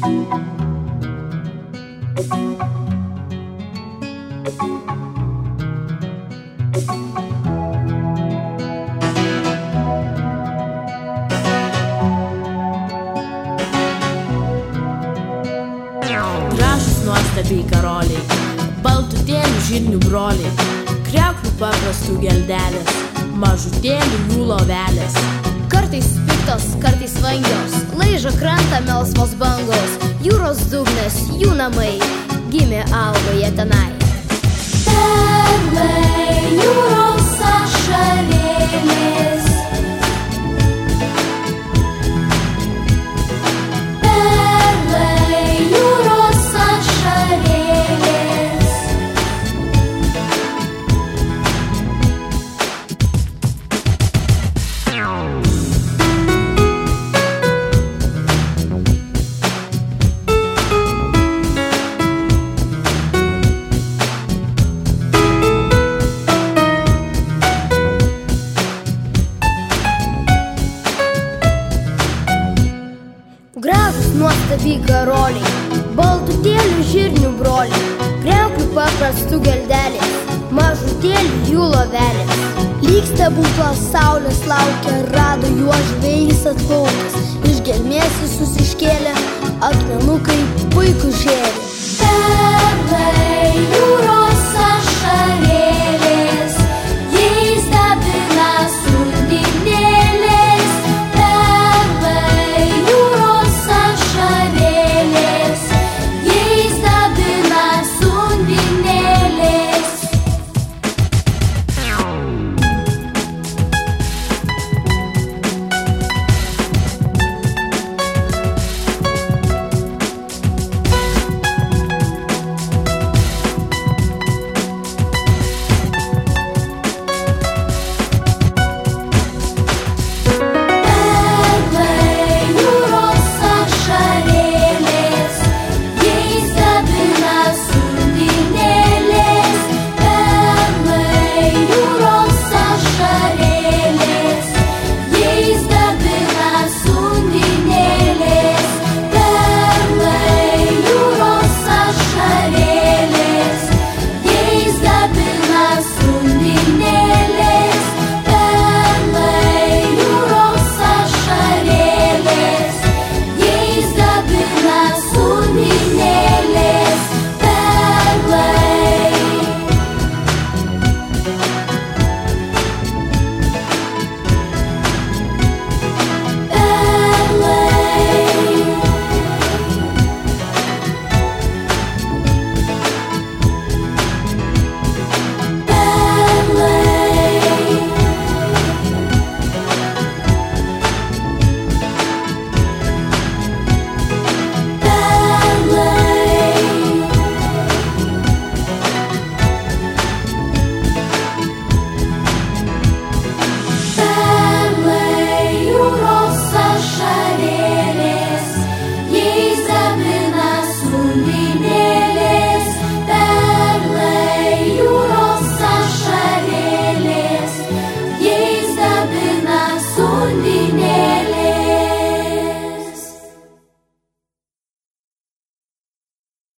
Gražus nuostabiai karoliai, baltutėlių žirnių broliai, kriauklių paprastų geldelės, mažutėlių jų lovelės. Kartais piktos, kartais vangios, laižo krantą melsvos bangos, jūros dugnas, jų namai, gimė auga jie tenai. Perlai, jūros ašarėlės, perlai, jūros ašarėlės. Gražus nuostabiai karoliai, baltutėlių žirnių broliai, kriauklių paprastų geldelės, mažutėlių jų lovelės. Lyg stebuklas saulės laukia, rado juos žvejys atplaukęs,